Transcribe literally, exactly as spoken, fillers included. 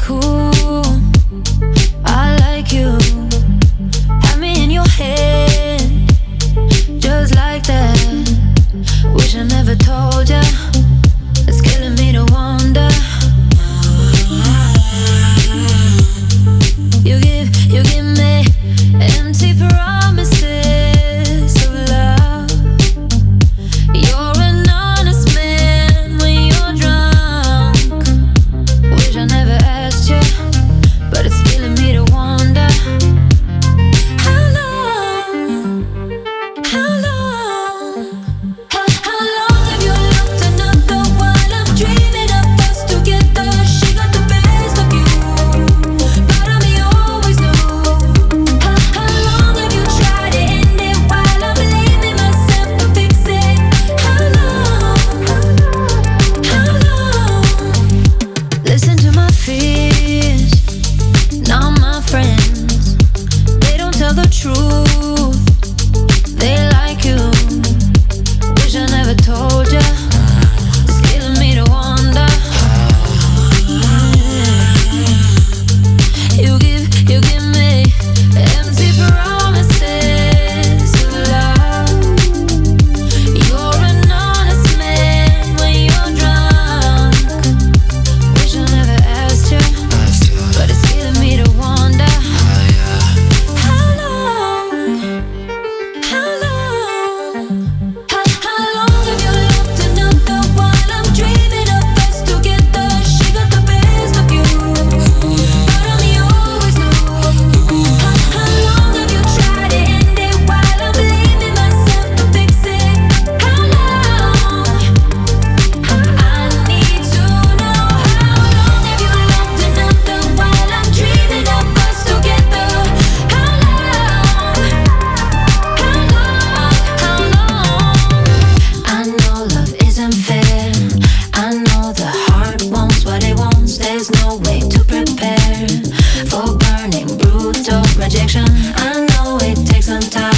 cool. I like you. Have me in your head, just like that. Wish I never told ya. It's killing me to wonder. You give, you give me empty promises of love. You're an honest man when you're drunk. Wish I never asked you, but it's killing me to wonder. How long, how long, how, how long have you looked another while I'm dreaming of us together? She got the best of you, part of me always knew. How, how long have you tried to end it while I'm blaming myself to fix it? How long, how long? Listen to my fears, not my friends. They don't tell the truth, they like you. Wish I never told ya. It's killing me to wonder. You give, you give me empty promises of love. You're an honest man when you're drunk. Wish I never asked you, but it's killing me to wonder. How long, how long, how, how long have you loved another while I'm dreaming of us together? She got the best of you, part of me always knew. How, how long have you tried to end it while I'm blaming myself to fix it? How long? I need to know. How long have you loved another while I'm dreaming of us together? How long? How long? How long? I know love isn't fair. I know the heart wants what it wants. There's no way to prepare for burning, brutal rejection. I know it takes some time.